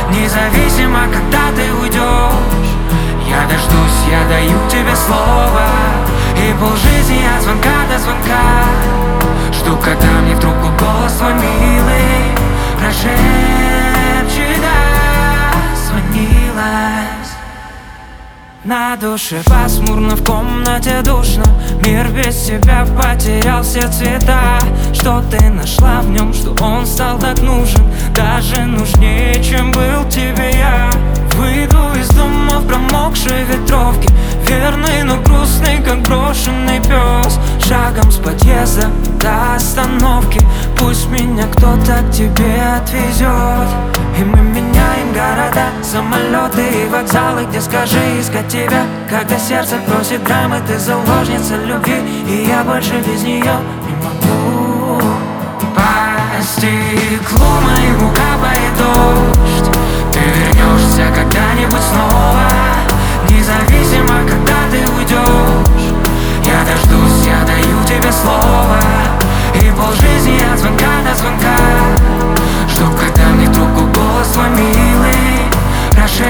Независимо, когда ты уйдешь, я дождусь, я даю тебе слово. И полжизни от звонка до звонка жду, когда мне в трубку голос твой милый прошепчет: да, звонилась. На душе пасмурно, в комнате душно. Мир без тебя потерял все цвета. Что ты нашла в нем, что он стал так нужен, даже нужнее, чем был тебе я. Выйду из дома в промокшей ветровке, верный, но грустный, как брошенный пес. Шагом с подъезда до остановки пусть меня кто-то к тебе отвезет. И мы меняем города, самолеты и вокзалы, где, скажи, искать тебя, когда сердце просит драмы. Ты заложница любви, и я больше без нее не могу. По стеклу моему капает дождь. Ты вернешься когда-нибудь снова. Независимо, когда ты уйдешь, я дождусь, я даю тебе слово. И полжизни от звонка до звонка жду, когда мне в трубку голос твой милый прошепчет: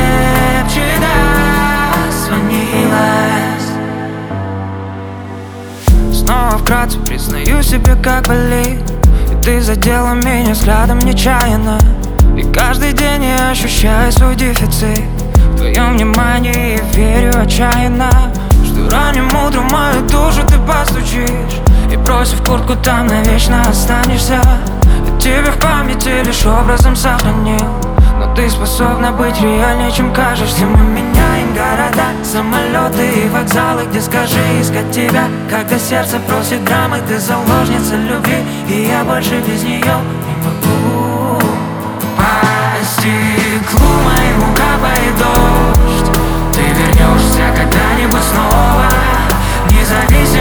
да, звонилась. Снова вкратце признаю себе, как болит, и ты задела меня взглядом нечаянно. И каждый день я ощущаю свой дефицит в твоем внимании, и верю отчаянно, что ранним утром мою душу ты постучишь, и, бросив куртку, там навечно останешься. Я тебя в памяти лишь образом сохранил, но ты способна быть реальнее, чем кажешься. Мы меняем города, самолеты и вокзалы, где, скажи, искать тебя, когда сердце просит драмы. Ты заложница любви, и я больше без нее не могу. По стеклу моему капает дождь. Ты вернешься когда-нибудь снова. Независимо,